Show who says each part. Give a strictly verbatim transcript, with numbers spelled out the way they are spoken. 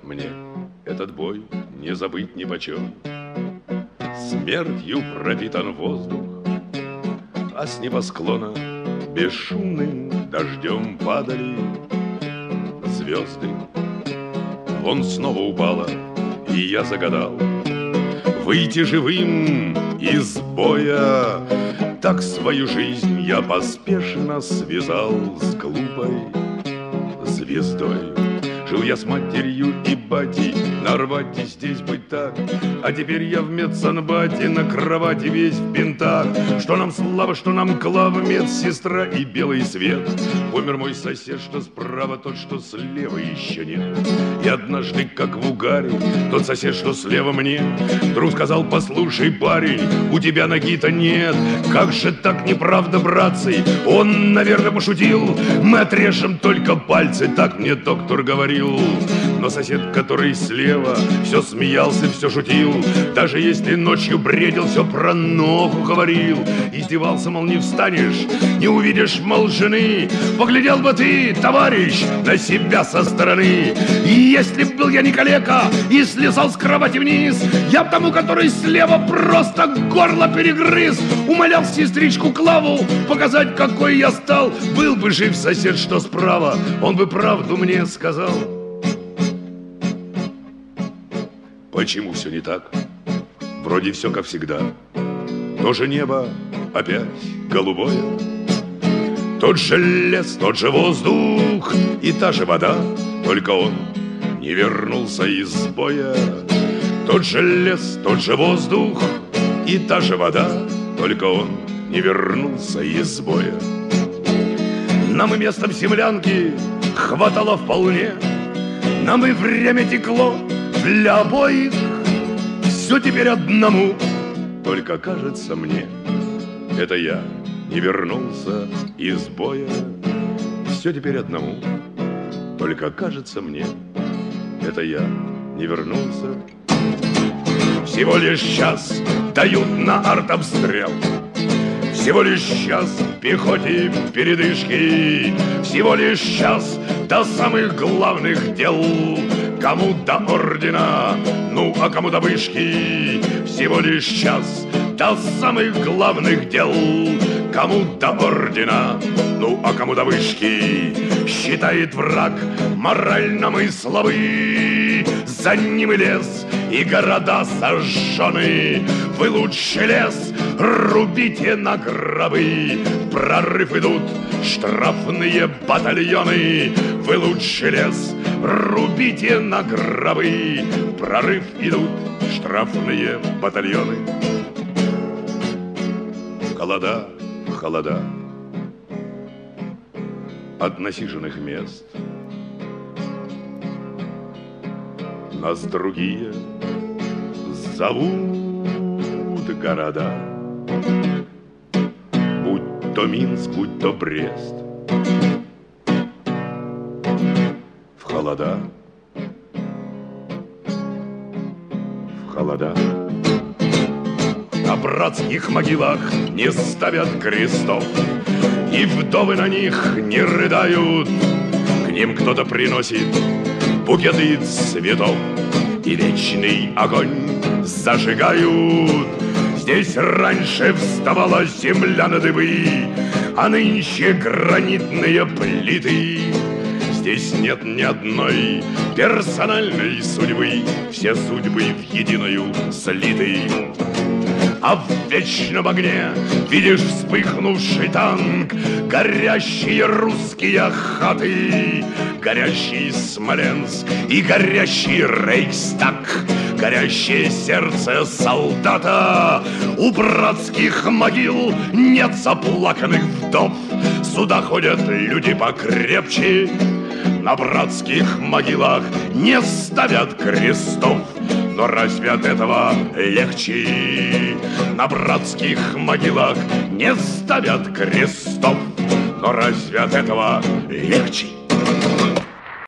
Speaker 1: мне этот бой не забыть ни почем. Смертью пропитан воздух, а с небосклона бесшумным дождем падали звезды. Вон снова упала, и я загадал выйти живым из боя. Так свою жизнь я поспешно связал с глупой звездой. Жил я с матерью и батей, на Арбате здесь быть так. А теперь я в медсанбате, на кровати весь в бинтах. Что нам слава, что нам клава, медсестра и белый свет. Помер мой сосед, что справа, тот, что слева, еще нет. И однажды, как в угаре, тот сосед, что слева мне, вдруг сказал: послушай, парень, у тебя ноги-то нет. Как же так, неправда, братцы? Он, наверное, пошутил. Мы отрежем только пальцы, так мне доктор говорил. Но сосед, который слева, все смеялся, все шутил. Даже если ночью бредил, все про ногу говорил. Издевался, мол, не встанешь, не увидишь, мол, жены. Поглядел бы ты, товарищ, на себя со стороны. И если б был я не калека и слезал с кровати вниз, я б тому, который слева, просто горло перегрыз. Умолял сестричку Клаву показать, какой я стал. Был бы жив сосед, что справа, он бы правду мне сказал. Почему все не так? Вроде все как всегда. То же небо опять голубое, тот же лес, тот же воздух и та же вода, только он не вернулся из боя. Тот же лес, тот же воздух и та же вода, только он не вернулся из боя. Нам и местом землянки хватало вполне, нам и время текло для обоих. Все теперь одному, только кажется мне, это я не вернулся из боя. Все теперь одному, только кажется мне, это я не вернулся. Всего лишь час дают на артобстрел, всего лишь час пехоте передышки, всего лишь час до самых главных дел. Кому до ордена, ну а кому до вышки, всего лишь час до самых главных дел. Кому до ордена, ну а кому до вышки. Считает враг морально мы слабы, за ним и лес, и города сожжены. Вы лучше лес рубите на гробы, прорыв идут штрафные батальоны. Вы лучше лес рубите на гробы, прорыв идут штрафные батальоны. Холода, холода от насиженных мест, нас другие зовут города. Будь то Минск, будь то Брест, в холода, в холода. На братских могилах не ставят крестов, и вдовы на них не рыдают. К ним кто-то приносит букеты цветов, и вечный огонь зажигают. Здесь раньше вставала земля на дыбы, а нынче гранитные плиты. Здесь нет ни одной персональной судьбы, все судьбы в единую слиты. А в вечном огне видишь вспыхнувший танк, горящие русские хаты, горящий Смоленск и горящий Рейхстаг, горящее сердце солдата. У братских могил нет заплаканных вдов, сюда ходят люди покрепче. На братских могилах не ставят крестов, но разве от этого легче? На братских могилах не ставят крестов, но разве от этого легче?